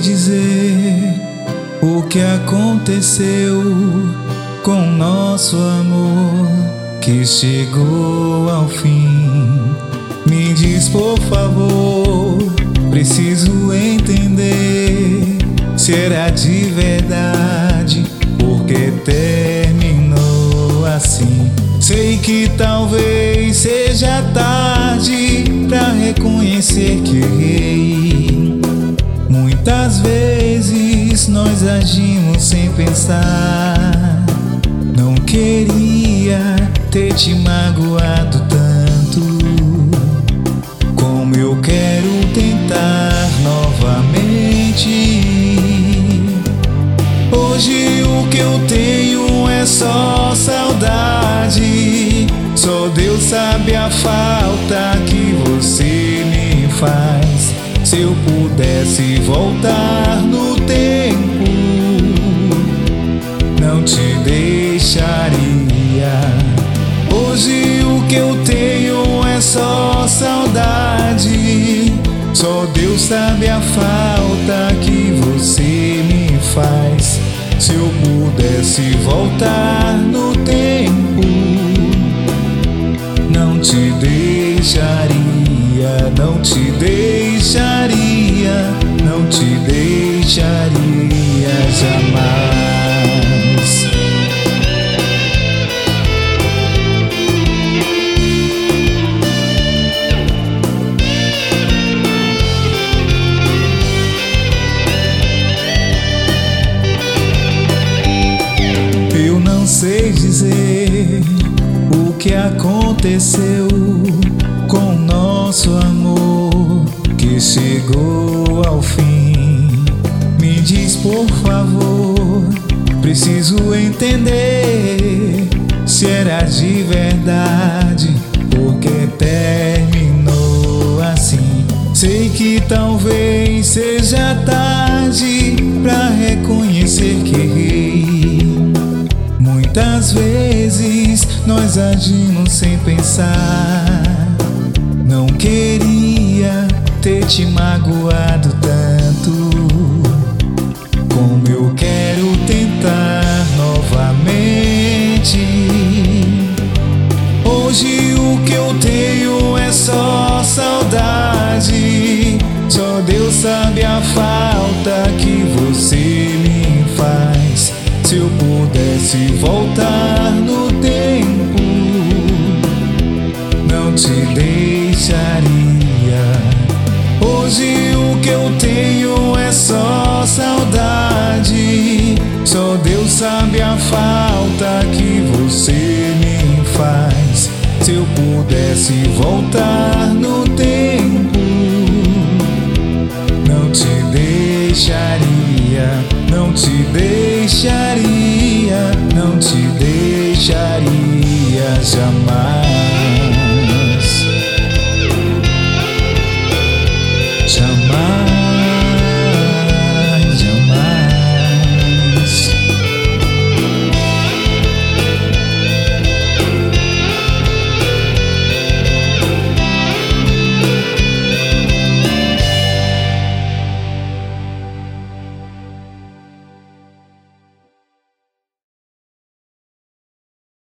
dizer o que aconteceu com nosso amor que chegou ao fim. Me diz, por favor, preciso entender se era de verdade, porque terminou assim. Sei que talvez seja tarde pra reconhecer que errei. Muitas vezes nós agimos sem pensar. Não queria ter te magoado tanto, como eu quero tentar novamente. Hoje o que eu tenho é só saudade. Só Deus sabe a falta que você me faz. Se eu pudesse voltar no tempo, não te deixaria. Hoje o que eu tenho é só saudade. Só Deus sabe a falta que você me faz. Se eu pudesse voltar no tempo, não te deixaria, não te deixaria, não te deixaria jamais. Eu não sei dizer o que aconteceu com nosso amor que chegou ao fim. Me diz, por favor, preciso entender se era de verdade, porque terminou assim. Sei que talvez seja tarde pra reconhecer que errei. Muitas vezes nós agimos sem pensar. Não queria ter te magoado tanto, como eu quero tentar novamente. Hoje o que eu tenho é só saudade. Só Deus sabe a falta que você me faz. Se eu pudesse voltar no tempo, não te deixaria. Hoje o que eu tenho é só saudade. Só Deus sabe a falta que você me faz. Se eu pudesse voltar no tempo, não te deixaria, não te deixaria, não te